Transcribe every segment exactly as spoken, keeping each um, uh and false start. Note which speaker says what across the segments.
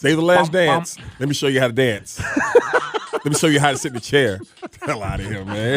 Speaker 1: Save the last
Speaker 2: Bum, bum.
Speaker 1: dance. Let me show you how to dance. Let me show you how to sit in the chair. Hell out of here, man.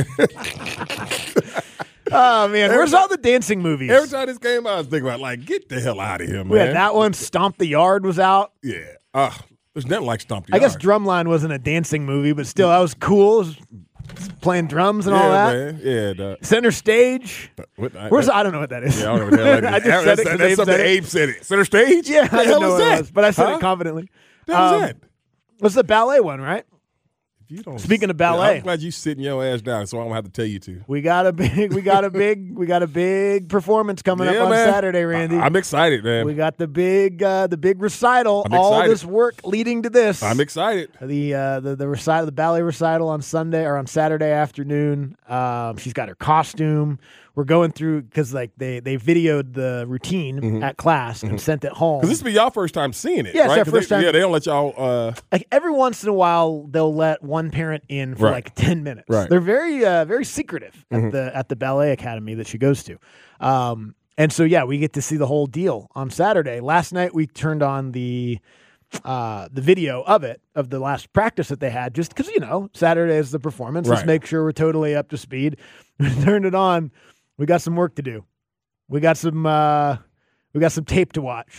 Speaker 2: Oh, man.
Speaker 1: Every
Speaker 2: Where's
Speaker 1: time-
Speaker 2: all the dancing movies?
Speaker 1: Every time this came out, I was thinking about, like, get the hell out of here, man.
Speaker 2: We had that one. Stomp the Yard was out.
Speaker 1: Yeah. Uh, there's nothing like Stomp the
Speaker 2: I guess
Speaker 1: Yard.
Speaker 2: Drumline wasn't a dancing movie, but still, that was cool. It was playing drums and
Speaker 1: yeah,
Speaker 2: all that.
Speaker 1: man. Yeah, dog.
Speaker 2: Center Stage.
Speaker 1: What, I,
Speaker 2: Where's I don't know what that is.
Speaker 1: Yeah, I don't know what the hell
Speaker 2: I
Speaker 1: that is.
Speaker 2: just said it
Speaker 1: That's,
Speaker 2: 'cause
Speaker 1: that's
Speaker 2: Abe
Speaker 1: something
Speaker 2: said it.
Speaker 1: Abe said it. Center Stage?
Speaker 2: Yeah,
Speaker 1: the
Speaker 2: I didn't
Speaker 1: hell
Speaker 2: know
Speaker 1: is
Speaker 2: what it
Speaker 1: that?
Speaker 2: was, but I said
Speaker 1: Huh?
Speaker 2: it confidently.
Speaker 1: The hell
Speaker 2: Um,
Speaker 1: is that?
Speaker 2: What's the ballet one, right?
Speaker 1: If you don't,
Speaker 2: Speaking of
Speaker 1: Yeah,
Speaker 2: ballet.
Speaker 1: I'm glad you sitting your ass down, so I don't have to tell you to.
Speaker 2: We got a big, we got a big, we got a big performance coming
Speaker 1: Yeah,
Speaker 2: up on
Speaker 1: man.
Speaker 2: Saturday, Randy.
Speaker 1: I, I'm excited, man.
Speaker 2: we got the big, uh, the big recital.
Speaker 1: I'm
Speaker 2: All
Speaker 1: excited.
Speaker 2: this work leading to this.
Speaker 1: I'm excited.
Speaker 2: the uh, the the recital, the ballet recital on Sunday or on Saturday afternoon. Um, she's got her costume. We're going through because like they they videoed the routine at class and sent it home.
Speaker 1: Because this will be y'all first time seeing it,
Speaker 2: Yeah, it's
Speaker 1: right?
Speaker 2: our
Speaker 1: 'Cause
Speaker 2: first
Speaker 1: they,
Speaker 2: time.
Speaker 1: Yeah, they don't let y'all. Uh,
Speaker 2: Like every once in a while, they'll let one parent in for
Speaker 1: Right.
Speaker 2: like ten minutes.
Speaker 1: Right.
Speaker 2: They're very uh, very secretive at the at the ballet academy that she goes to. Um, and so yeah, we get to see the whole deal on Saturday. Last night we turned on the uh, the video of it, of the last practice that they had, just because, you know, Saturday is the performance. Let's
Speaker 1: Right.
Speaker 2: make sure we're totally up to speed. We turned it on. We got some work to do. We got some uh, we got some tape to watch.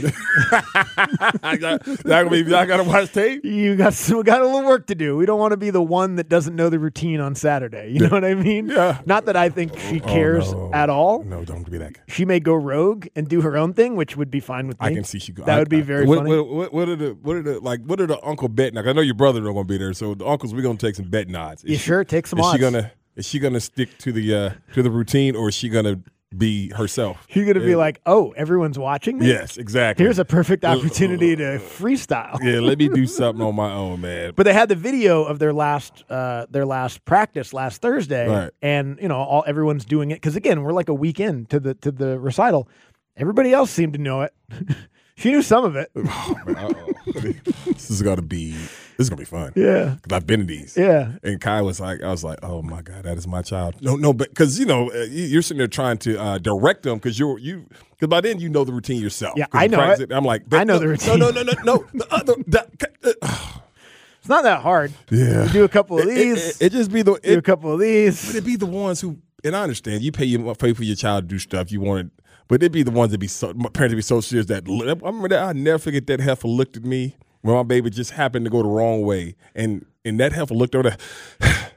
Speaker 1: I got, y'all gonna be, y'all gotta watch tape.
Speaker 2: You got some, we got a little work to do. We don't want to be the one that doesn't know the routine on Saturday. You know what I mean?
Speaker 1: Yeah.
Speaker 2: Not that I think she
Speaker 1: Oh,
Speaker 2: cares
Speaker 1: no.
Speaker 2: at all.
Speaker 1: No, don't be that guy.
Speaker 2: She may go rogue and do her own thing, which would be fine with me.
Speaker 1: I can see she go.
Speaker 2: That
Speaker 1: I-
Speaker 2: would be
Speaker 1: I-
Speaker 2: very
Speaker 1: what,
Speaker 2: funny.
Speaker 1: What, what, what are the what are the like? What are the Uncle Bet? Now I know your brother don't gonna be there, so the uncles we're gonna take some bet nods. Is
Speaker 2: You
Speaker 1: she-
Speaker 2: sure? Take some
Speaker 1: Is
Speaker 2: odds.
Speaker 1: she gonna is she gonna stick to the uh, to the routine, or is she gonna be herself?
Speaker 2: She's gonna be
Speaker 1: Yeah.
Speaker 2: like, "Oh, everyone's watching me.
Speaker 1: Yes, exactly.
Speaker 2: Here's a perfect opportunity to freestyle."
Speaker 1: yeah. Let me do something on my own, man.
Speaker 2: But they had the video of their last uh, their last practice last Thursday,
Speaker 1: Right.
Speaker 2: and you know, all everyone's doing it because again, we're like a week in to the to the recital. Everybody else seemed to know it. She knew some of it.
Speaker 1: Oh, man, uh-oh. This is gonna be this is gonna be fun.
Speaker 2: Yeah,
Speaker 1: Because I've been to these.
Speaker 2: yeah.
Speaker 1: And Kai was like, I was like, oh my God, that is my child. No, no, but because you know uh, you- you're sitting there trying to uh, direct them because you're you because by then you know the routine yourself.
Speaker 2: Yeah,
Speaker 1: 'Cause
Speaker 2: I
Speaker 1: you
Speaker 2: know
Speaker 1: practice
Speaker 2: it.
Speaker 1: I'm like,
Speaker 2: I know
Speaker 1: no,
Speaker 2: the routine.
Speaker 1: No, no, no, no, no. The other, that, uh,
Speaker 2: It's not that hard.
Speaker 1: yeah.
Speaker 2: You do a couple of
Speaker 1: It- it-
Speaker 2: these.
Speaker 1: It, it just be the
Speaker 2: do a
Speaker 1: it,
Speaker 2: couple of
Speaker 1: but
Speaker 2: these.
Speaker 1: it be the ones who, and I understand you pay you pay for your child to do stuff you wanted, but it'd be the ones that be so my parents would be so serious that I remember that I never forget that heifer looked at me when my baby just happened to go the wrong way, and and that heifer looked over there.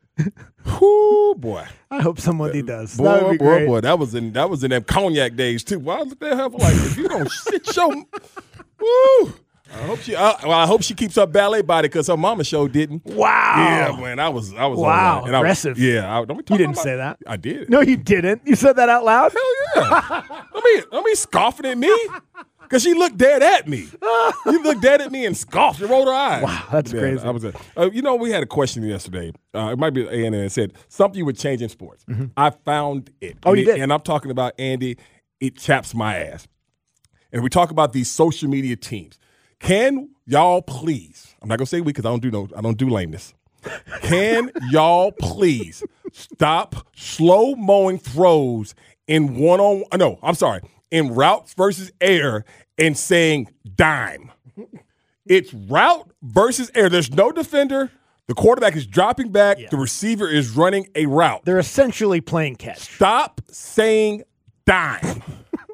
Speaker 1: Whoo, boy.
Speaker 2: I hope somebody does.
Speaker 1: Boy,
Speaker 2: that would be
Speaker 1: boy,
Speaker 2: great.
Speaker 1: boy, that was in that was in them cognac days too. Well, I looked at her like, if you don't sit your, woo. I hope she. I, well, I hope she keeps her ballet body because her mama show didn't.
Speaker 2: Wow.
Speaker 1: Yeah, man, I was, I was. on
Speaker 2: Wow,
Speaker 1: that. And I was-
Speaker 2: aggressive.
Speaker 1: yeah, I, don't be talking
Speaker 2: You didn't
Speaker 1: about-
Speaker 2: say that.
Speaker 1: I did.
Speaker 2: No, you didn't. You said that out loud.
Speaker 1: Hell yeah. I mean, I mean, scoffing at me because she looked dead at me. You looked dead at me and scoffed and rolled her eyes.
Speaker 2: Wow, that's
Speaker 1: Yeah,
Speaker 2: crazy.
Speaker 1: I was. A, uh, you know, we had a question yesterday. Uh, it might be A and N. It said something you would change in sports. I found it.
Speaker 2: Oh,
Speaker 1: and
Speaker 2: you
Speaker 1: it-
Speaker 2: did?
Speaker 1: And I'm talking about Andy. It chaps my ass. And we talk about these social media teams. Can y'all please? I'm not gonna say we because I don't do no. I don't do lameness. Can y'all please stop slow mowing throws in one on? No, I'm sorry. In routes versus air and saying dime. It's route versus air. There's no defender. The quarterback is dropping back.
Speaker 2: Yeah.
Speaker 1: The receiver is running a route.
Speaker 2: They're essentially playing catch.
Speaker 1: Stop saying dime.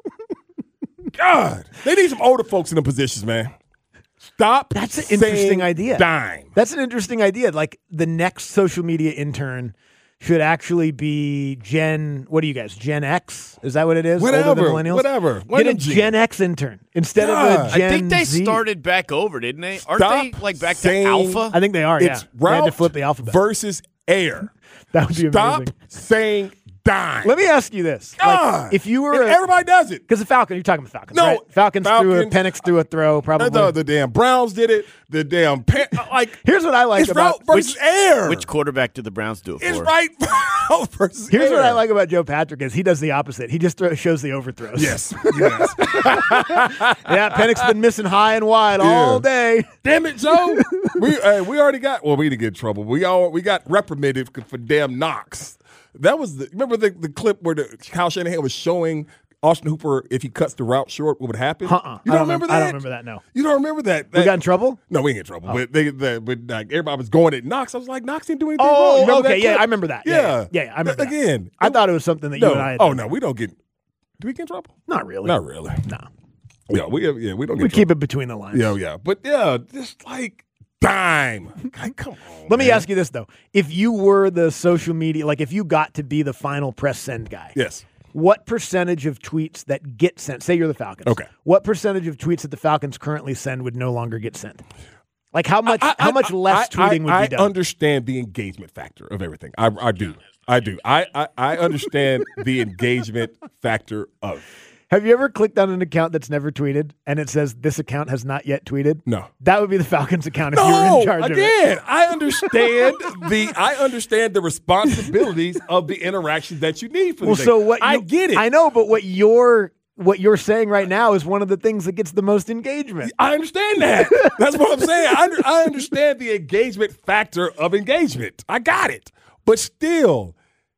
Speaker 1: God, they need some older folks in the positions, man. Stop.
Speaker 2: That's an
Speaker 1: saying
Speaker 2: interesting idea.
Speaker 1: Dime.
Speaker 2: That's an interesting idea. Like the next social media intern should actually be Gen. What are you guys? Gen X? Is that what it is? Older than
Speaker 1: Whatever.
Speaker 2: millennials?
Speaker 1: Whatever. One
Speaker 2: Get a
Speaker 1: of them
Speaker 2: Gen X intern instead
Speaker 1: God.
Speaker 2: of a Gen
Speaker 3: I think they
Speaker 2: Z.
Speaker 3: started back over, didn't they? Aren't
Speaker 1: Stop
Speaker 3: they like back to
Speaker 1: saying-
Speaker 3: alpha?
Speaker 2: I think they are. Yeah,
Speaker 1: It's
Speaker 2: they had
Speaker 1: route
Speaker 2: to flip the alphabet.
Speaker 1: versus air.
Speaker 2: That would be
Speaker 1: Stop
Speaker 2: amazing.
Speaker 1: saying dime.
Speaker 2: Let me ask you this:
Speaker 1: God.
Speaker 2: like, if you were
Speaker 1: And
Speaker 2: a,
Speaker 1: everybody does it.
Speaker 2: because the Falcon, you're talking about Falcons,
Speaker 1: No,
Speaker 2: right? Falcons, threw a
Speaker 1: Falcons-
Speaker 2: Penix threw a throw, probably.
Speaker 1: The, the damn Browns did it. The damn Pan- like
Speaker 2: Here's what I like
Speaker 1: it's
Speaker 2: about
Speaker 1: route versus air.
Speaker 3: Which quarterback did the Browns do it
Speaker 1: it's
Speaker 3: for?
Speaker 1: right route versus
Speaker 2: Here's
Speaker 1: air.
Speaker 2: what I like about Joe Patrick is he does the opposite. He just throw, shows the overthrows.
Speaker 1: Yes. yes.
Speaker 2: Yeah, Penix's been missing high and wide all day.
Speaker 1: Damn it, Joe. we hey, we already got well, we didn't get in trouble. We all we got reprimanded for damn knocks. That was the remember the, the clip where the Kyle Shanahan was showing Austin Hooper, if he cuts the route short, what would happen?
Speaker 2: Uh-uh.
Speaker 1: You
Speaker 2: I
Speaker 1: don't remember that?
Speaker 2: I don't remember that, no.
Speaker 1: You don't remember that?
Speaker 2: We
Speaker 1: that
Speaker 2: got in trouble?
Speaker 1: no, we ain't in trouble. Oh. But they, they, but like, everybody was going at Knox. I was like, Knox didn't do anything
Speaker 2: Oh,
Speaker 1: wrong. You remember
Speaker 2: okay,
Speaker 1: that
Speaker 2: yeah,
Speaker 1: clip?
Speaker 2: I remember that. Yeah, yeah, yeah, yeah, I remember
Speaker 1: Again,
Speaker 2: that. I thought it was something that
Speaker 1: no,
Speaker 2: you and I had
Speaker 1: oh,
Speaker 2: done.
Speaker 1: no, we don't get – do we get in trouble?
Speaker 2: Not really.
Speaker 1: Not really.
Speaker 2: No.
Speaker 1: Yeah, we, yeah, we don't get
Speaker 2: We
Speaker 1: in
Speaker 2: keep
Speaker 1: trouble.
Speaker 2: it between the lines.
Speaker 1: Yeah, yeah. But, yeah, just like dime. Like, come on,
Speaker 2: Let me
Speaker 1: man.
Speaker 2: ask you this, though. If you were the social media – like if you got to be the final press send guy.
Speaker 1: Yes.
Speaker 2: What percentage of tweets that get sent, say you're the Falcons.
Speaker 1: Okay.
Speaker 2: What percentage of tweets that the Falcons currently send would no longer get sent? Like how much
Speaker 1: I, I,
Speaker 2: how much
Speaker 1: I,
Speaker 2: less
Speaker 1: I,
Speaker 2: tweeting
Speaker 1: I,
Speaker 2: would
Speaker 1: I
Speaker 2: be done?
Speaker 1: I understand the engagement factor of everything. I, I do. I do. I, I, I understand the engagement factor of.
Speaker 2: Have you ever clicked on an account that's never tweeted and it says this account has not yet tweeted?
Speaker 1: No.
Speaker 2: That would be the Falcons account if you were
Speaker 1: No,
Speaker 2: in charge of it.
Speaker 1: again, I understand the I understand the responsibilities of the interactions that you need for
Speaker 2: Well,
Speaker 1: the
Speaker 2: so
Speaker 1: thing.
Speaker 2: what
Speaker 1: I
Speaker 2: you-
Speaker 1: get it.
Speaker 2: I know, but what you're what you're saying right now is one of the things that gets the most engagement.
Speaker 1: I understand that. That's what I'm saying. I, under, I understand the engagement factor of engagement. I got it. But still,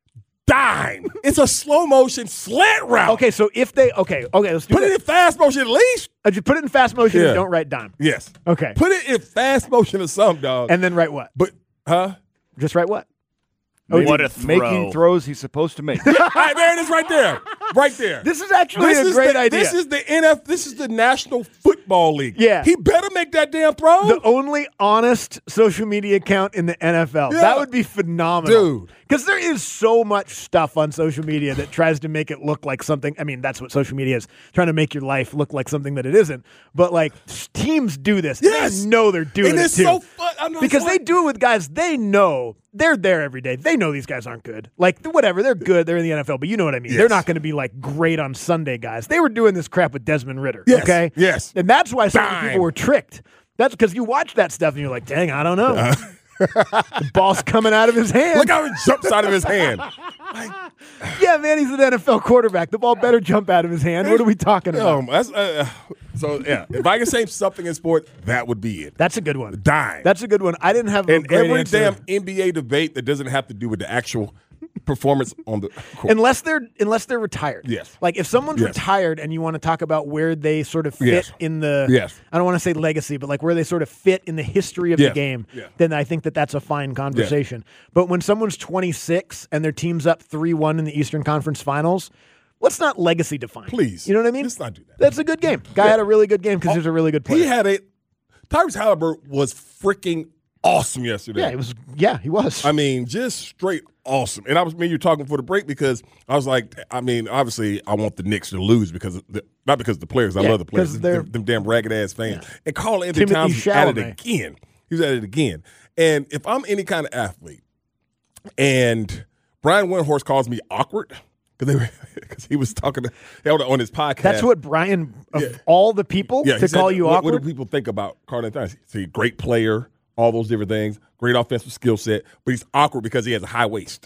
Speaker 1: dime. It's a slow motion slant route.
Speaker 2: Okay, so if they okay, okay, let's do
Speaker 1: Put
Speaker 2: that.
Speaker 1: it in fast motion at least.
Speaker 2: Uh, just put it in fast motion
Speaker 1: Yeah.
Speaker 2: and don't write dime.
Speaker 1: Yes.
Speaker 2: Okay.
Speaker 1: Put it in fast motion or something, dog.
Speaker 2: And then write what?
Speaker 1: but huh?
Speaker 2: Just write what?
Speaker 3: What a throw.
Speaker 4: Making throws he's supposed to make.
Speaker 1: All right, there it is, right there, right there.
Speaker 2: This is actually
Speaker 1: This
Speaker 2: a
Speaker 1: is
Speaker 2: great
Speaker 1: the,
Speaker 2: idea.
Speaker 1: This is the N F. This is the National Football League.
Speaker 2: Yeah.
Speaker 1: he better make that damn throw,
Speaker 2: the only honest social media account in the N F L.
Speaker 1: Yeah.
Speaker 2: That would be phenomenal.
Speaker 1: Dude.
Speaker 2: Because there is so much stuff on social media that tries to make it look like something. I mean, that's what social media is, trying to make your life look like something that it isn't. But, like, teams do this.
Speaker 1: Yes.
Speaker 2: They know they're doing
Speaker 1: and
Speaker 2: it,
Speaker 1: it's
Speaker 2: too.
Speaker 1: so fun I know,
Speaker 2: Because
Speaker 1: it's
Speaker 2: they
Speaker 1: like-
Speaker 2: do it with guys they know. They're there every day. They know these guys aren't good. Like, whatever. They're good. They're in the N F L. But you know what I mean.
Speaker 1: Yes.
Speaker 2: They're not going to be, like, great on Sunday guys. They were doing this crap with Desmond Ritter.
Speaker 1: Yes.
Speaker 2: Okay?
Speaker 1: Yes.
Speaker 2: And that's why so many
Speaker 1: Dime.
Speaker 2: people were tricked. That's because you watch that stuff and you're like, dang, I don't know. The ball's coming out of his hand.
Speaker 1: Look how it jumps out of his hand.
Speaker 2: Yeah, man, he's an N F L quarterback. The ball better jump out of his hand. What are we talking about?
Speaker 1: Um, that's, uh, so yeah, if I can say something in sport, that would be it.
Speaker 2: That's a good one.
Speaker 1: Dime.
Speaker 2: That's a good one. I didn't have a
Speaker 1: and
Speaker 2: great
Speaker 1: every
Speaker 2: answer.
Speaker 1: damn N B A debate that doesn't have to do with the actual performance on the court.
Speaker 2: Unless they're unless they're retired.
Speaker 1: Yes.
Speaker 2: Like if someone's
Speaker 1: Yes.
Speaker 2: retired and you want to talk about where they sort of fit
Speaker 1: Yes.
Speaker 2: in the
Speaker 1: Yes.
Speaker 2: I don't want to say legacy, but like where they sort of fit in the history of
Speaker 1: Yes.
Speaker 2: the game,
Speaker 1: Yeah.
Speaker 2: then I think that that's a fine conversation. But when someone's twenty-six and their team's up three one in the Eastern Conference Finals, let's not legacy define.
Speaker 1: Please.
Speaker 2: You know what I mean?
Speaker 1: Let's not do that.
Speaker 2: That's a good game. Guy had a really good game because he was a really good player.
Speaker 1: He had a Tyrese Halliburton was freaking awesome yesterday.
Speaker 2: yeah, it was yeah, he was.
Speaker 1: I mean, just straight awesome. And I was me and you talking for the break because I was like, I mean, obviously I want the Knicks to lose because of the, not because of the players. I
Speaker 2: Yeah,
Speaker 1: love the players.
Speaker 2: 'cause they're-
Speaker 1: Them, them damn ragged ass fans. And Carl Anthony
Speaker 2: Timothy
Speaker 1: Towns was at it
Speaker 2: Chalamet.
Speaker 1: again. He was at it again. And if I'm any kind of athlete, and Brian Windhorst calls me awkward because he was talking to, held on his podcast.
Speaker 2: That's what Brian of
Speaker 1: Yeah.
Speaker 2: all the people
Speaker 1: Yeah,
Speaker 2: to
Speaker 1: he said,
Speaker 2: call you
Speaker 1: what,
Speaker 2: awkward.
Speaker 1: What do people think about Carl Anthony Towns? He's a great player, all those different things, great offensive skill set, but he's awkward because he has a high waist.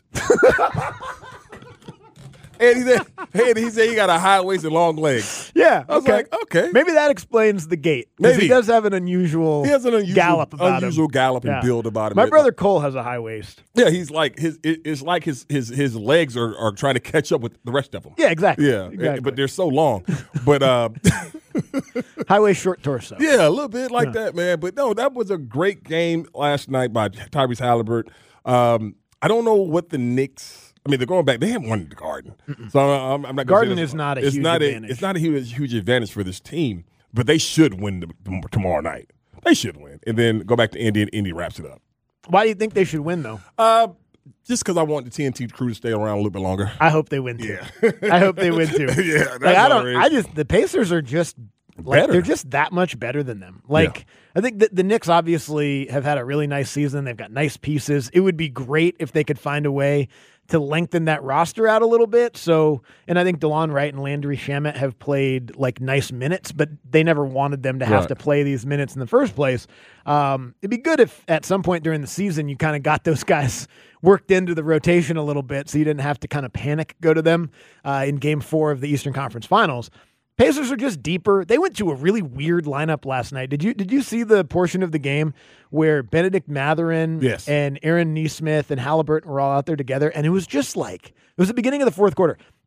Speaker 1: and, he said, and he said he got a high waist and long legs.
Speaker 2: Yeah,
Speaker 1: I was
Speaker 2: okay.
Speaker 1: like, okay.
Speaker 2: Maybe that explains the gait. 'Cause
Speaker 1: Maybe.
Speaker 2: he does have an unusual,
Speaker 1: He has an unusual
Speaker 2: gallop about
Speaker 1: unusual
Speaker 2: him.
Speaker 1: gallop and
Speaker 2: Yeah.
Speaker 1: build about him.
Speaker 2: My brother Cole has a high waist.
Speaker 1: Yeah, he's like his. it- It's like his his his legs are, are trying to catch up with the rest of them.
Speaker 2: Yeah, exactly.
Speaker 1: Yeah,
Speaker 2: exactly.
Speaker 1: but they're so long. But uh,
Speaker 2: high waist, short torso.
Speaker 1: yeah, a little bit like that, man. But no, that was a great game last night by Tyrese Halliburton. Um, I don't know what the Knicks. I mean, they're going back. They haven't won the Garden, so I'm, I'm not. gonna
Speaker 2: Garden
Speaker 1: say this-
Speaker 2: is not a
Speaker 1: it's
Speaker 2: huge
Speaker 1: not
Speaker 2: advantage.
Speaker 1: A, it's not a huge, huge advantage for this team, but they should win the, the, tomorrow night. They should win, and then go back to Indy, and Indy wraps it up.
Speaker 2: Why do you think they should win, though?
Speaker 1: Uh, just because I want the T N T crew to stay around a little bit longer.
Speaker 2: I hope they win too.
Speaker 1: Yeah.
Speaker 2: I hope they win too.
Speaker 1: Yeah, that's
Speaker 2: like, I
Speaker 1: all
Speaker 2: don't.
Speaker 1: it is.
Speaker 2: I just the Pacers are just like
Speaker 1: Better.
Speaker 2: they're just that much better than them. Like
Speaker 1: Yeah.
Speaker 2: I think the, the Knicks obviously have had a really nice season. They've got nice pieces. It would be great if they could find a way to lengthen that roster out a little bit. So, and I think DeLon Wright and Landry Shamet have played like nice minutes, but they never wanted them to have
Speaker 1: Right.
Speaker 2: to play these minutes in the first place. Um, it'd be good if at some point during the season you kind of got those guys worked into the rotation a little bit so you didn't have to kind of panic go to them uh, in game four of the Eastern Conference Finals. Pacers are just deeper. They went to a really weird lineup last night. Did you did you see the portion of the game where Benedict Mathurin
Speaker 1: Yes.
Speaker 2: and Aaron Nesmith and Halliburton were all out there together? And it was just like, it was the beginning of the fourth quarter.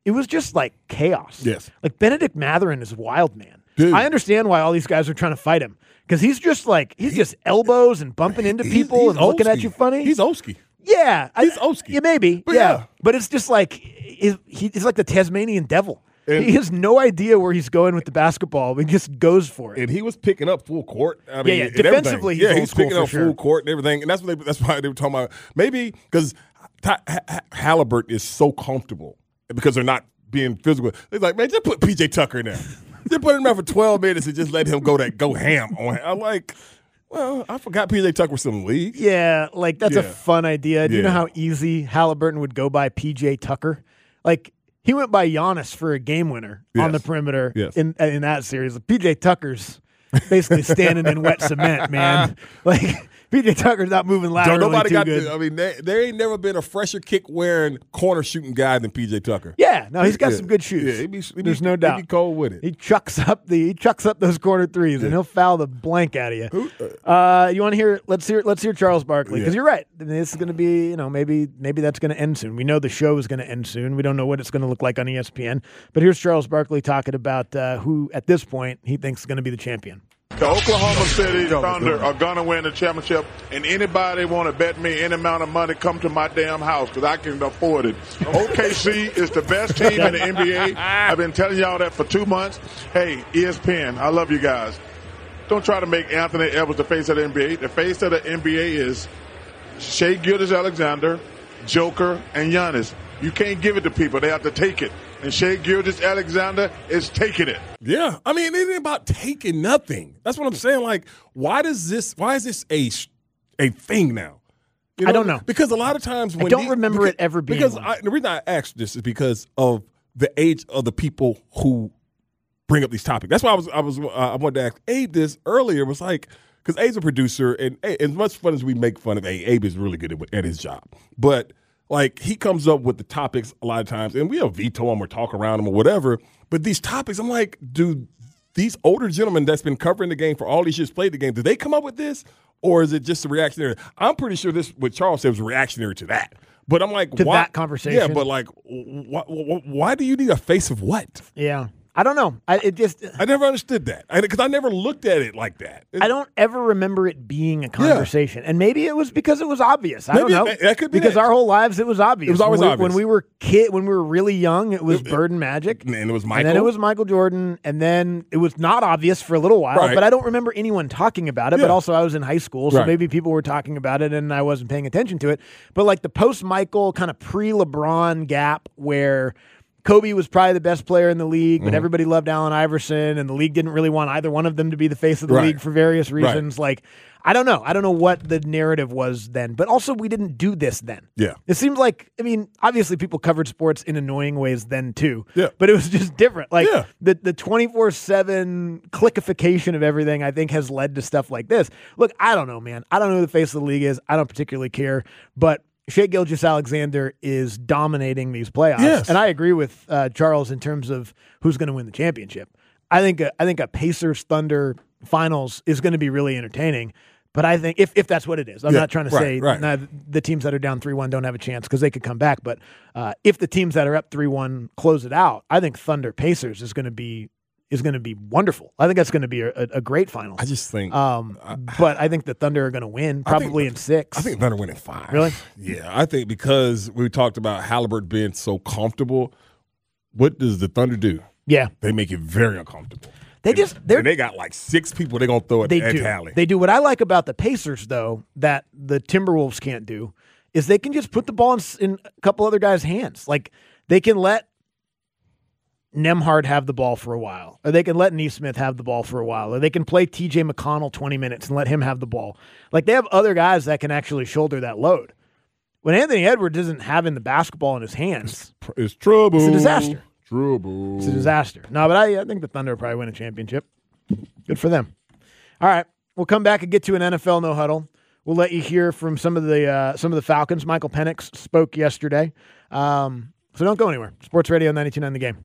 Speaker 2: it was just like chaos.
Speaker 1: Yes.
Speaker 2: Like Benedict Mathurin is a wild man.
Speaker 1: Dude.
Speaker 2: I understand why all these guys are trying to fight him because he's just like, he's just elbows and bumping into
Speaker 1: He's-
Speaker 2: people
Speaker 1: he's
Speaker 2: and looking at
Speaker 1: Oski.
Speaker 2: you funny.
Speaker 1: He's Oski.
Speaker 2: yeah. I-
Speaker 1: he's Oski.
Speaker 2: Yeah, maybe.
Speaker 1: But
Speaker 2: yeah.
Speaker 1: yeah.
Speaker 2: But it's just like, he's, he's like the Tasmanian devil.
Speaker 1: And-
Speaker 2: he has no idea where he's going with the basketball. But he just goes for it.
Speaker 1: And he was picking up full court. I mean,
Speaker 2: yeah.
Speaker 1: and
Speaker 2: Defensively,
Speaker 1: everything.
Speaker 2: he's
Speaker 1: yeah,
Speaker 2: old
Speaker 1: he's
Speaker 2: school
Speaker 1: picking
Speaker 2: for
Speaker 1: up
Speaker 2: sure.
Speaker 1: full court and everything. And that's what they, that's why they were talking about. Maybe because Ty- Ha- Halliburton is so comfortable because they're not being physical. They're like, man, just put P J Tucker in there. Just put him there for twelve minutes and just let him go that go ham on him. I'm like, well, I forgot P J Tucker was still in the league.
Speaker 2: Yeah, like that's a
Speaker 1: Yeah.
Speaker 2: fun idea. Do you know
Speaker 1: Yeah.
Speaker 2: how easy Halliburton would go by P J Tucker? Like he went by Giannis for a game winner on the
Speaker 1: Yes.
Speaker 2: perimeter
Speaker 1: Yes.
Speaker 2: in in that series. P J Tucker's basically standing in wet cement, man. Like P J Tucker's not moving
Speaker 1: Don't
Speaker 2: laterally
Speaker 1: nobody
Speaker 2: too
Speaker 1: got.
Speaker 2: good.
Speaker 1: The, I mean, there, there ain't never been a fresher kick wearing corner shooting guy than P J Tucker.
Speaker 2: yeah, no, he's got
Speaker 1: Yeah.
Speaker 2: some good shoes.
Speaker 1: Yeah, he be, he
Speaker 2: There's
Speaker 1: be,
Speaker 2: no
Speaker 1: he
Speaker 2: doubt.
Speaker 1: be cold with it.
Speaker 2: He chucks up the he chucks up those corner threes, and he'll foul the blank out of you. Uh, you want to hear? Let's hear. Let's hear Charles Barkley because
Speaker 1: Yeah.
Speaker 2: you're right. I mean, this is going to be, you know, maybe maybe that's going to end soon. We know the show is going to end soon. We don't know what it's going to look like on E S P N. But here's Charles Barkley talking about uh, who, at this point, he thinks is going to be the champion.
Speaker 5: The Oklahoma City Thunder are going to win the championship, and anybody want to bet me any amount of money, come to my damn house because I can afford it. O K C is the best team in the N B A. I've been telling y'all that for two months. Hey, E S P N, I love you guys. Don't try to make Anthony Edwards the face of the N B A. The face of the N B A is Shai Gilgeous-Alexander, Joker, and Giannis. You can't give it to people. They have to take it. And Shai Gilgeous-Alexander is taking it.
Speaker 1: Yeah, I mean, it ain't about taking nothing. That's what I'm saying. Like, why does this? Why is this a sh- a thing now? You
Speaker 2: I don't know.
Speaker 1: Because a lot of times when
Speaker 2: don't
Speaker 1: these-
Speaker 2: remember
Speaker 1: because,
Speaker 2: it ever being
Speaker 1: Because
Speaker 2: one.
Speaker 1: I, the reason I asked this is because of the age of the people who bring up these topics. That's why I was I was uh, I wanted to ask Abe this earlier. Was like because Abe's a producer, and Abe, as much fun as we make fun of Abe, Abe is really good at, at his job, but. Like, he comes up with the topics a lot of times, and we'll veto them or talk around them or whatever. But these topics, I'm like, do these older gentlemen that's been covering the game for all these years, played the game, did they come up with this? Or is it just a reactionary? I'm pretty sure this, what Charles said, was reactionary to that. But I'm like,
Speaker 2: To
Speaker 1: why?
Speaker 2: that conversation?
Speaker 1: Yeah, but like, why, why, why do you need a face of what?
Speaker 2: Yeah, I don't know. I it just
Speaker 1: I never understood that because I, I never looked at it like that.
Speaker 2: I don't ever remember it being a conversation, and maybe it was because it was obvious. I
Speaker 1: Maybe
Speaker 2: don't know.
Speaker 1: it- that could be
Speaker 2: because
Speaker 1: that.
Speaker 2: our whole lives it was obvious.
Speaker 1: It was always
Speaker 2: when we,
Speaker 1: obvious.
Speaker 2: when we were kid, when we were really young. It was Bird and Magic,
Speaker 1: And it was Michael.
Speaker 2: and then it was Michael Jordan, and then it was not obvious for a little while.
Speaker 1: Right.
Speaker 2: But I don't remember anyone talking about it. But
Speaker 1: Yeah.
Speaker 2: also, I was in high school, so
Speaker 1: Right.
Speaker 2: maybe people were talking about it, and I wasn't paying attention to it. But like the post Michael kind of pre LeBron gap where. Kobe was probably the best player in the league,
Speaker 1: Mm-hmm.
Speaker 2: but everybody loved Allen Iverson, and the league didn't really want either one of them to be the face of the
Speaker 1: Right.
Speaker 2: league for various
Speaker 1: Right.
Speaker 2: reasons. Like, I don't know. I don't know what the narrative was then, but also we didn't do this then.
Speaker 1: Yeah.
Speaker 2: It seemed like, I mean, obviously people covered sports in annoying ways then too.
Speaker 1: Yeah.
Speaker 2: But it was just different. Like
Speaker 1: Yeah.
Speaker 2: the, the twenty-four seven clickification of everything, I think, has led to stuff like this. Look, I don't know, man. I don't know who the face of the league is. I don't particularly care. But Shai Gilgeous-Alexander is dominating these playoffs.
Speaker 1: Yes.
Speaker 2: And I agree with uh, Charles in terms of who's going to win the championship. I think a, I think a Pacers Thunder finals is going to be really entertaining. But I think if, if that's what it is, I'm
Speaker 1: Yeah,
Speaker 2: not trying to
Speaker 1: right,
Speaker 2: say
Speaker 1: right.
Speaker 2: nah, the teams that are down three one don't have a chance because they could come back. But uh, if the teams that are up three one close it out, I think Thunder Pacers is going to be is going to be wonderful. I think that's going to be a, a great final.
Speaker 1: I just think.
Speaker 2: Um, but I think the Thunder are going to win
Speaker 1: I think-
Speaker 2: probably in six.
Speaker 1: I think Thunder win in five.
Speaker 2: Really?
Speaker 1: Yeah, I think because we talked about Halliburton being so comfortable. What does the Thunder do?
Speaker 2: yeah,
Speaker 1: They make it very uncomfortable.
Speaker 2: they
Speaker 1: And-
Speaker 2: just they're
Speaker 1: and they got like six people they're gonna throw at,
Speaker 2: They
Speaker 1: at
Speaker 2: do.
Speaker 1: Tally.
Speaker 2: They do. What I like about the Pacers, though, that the Timberwolves can't do, is they can just put the ball in, s- in a couple other guys' hands. Like they can let Nemhard have the ball for a while, or they can let Neesmith have the ball for a while, or they can play T J McConnell twenty minutes and let him have the ball. Like they have other guys that can actually shoulder that load. When Anthony Edwards isn't having the basketball in his hands,
Speaker 1: it's trouble.
Speaker 2: It's a disaster.
Speaker 1: Trouble.
Speaker 2: it's a disaster. No, but I, I think the Thunder will probably win a championship. Good for them. All right, we'll come back and get to an N F L no huddle. We'll let you hear from some of the uh, some of the Falcons. Michael Penix spoke yesterday, um, so don't go anywhere. Sports Radio ninety-two point nine The Game.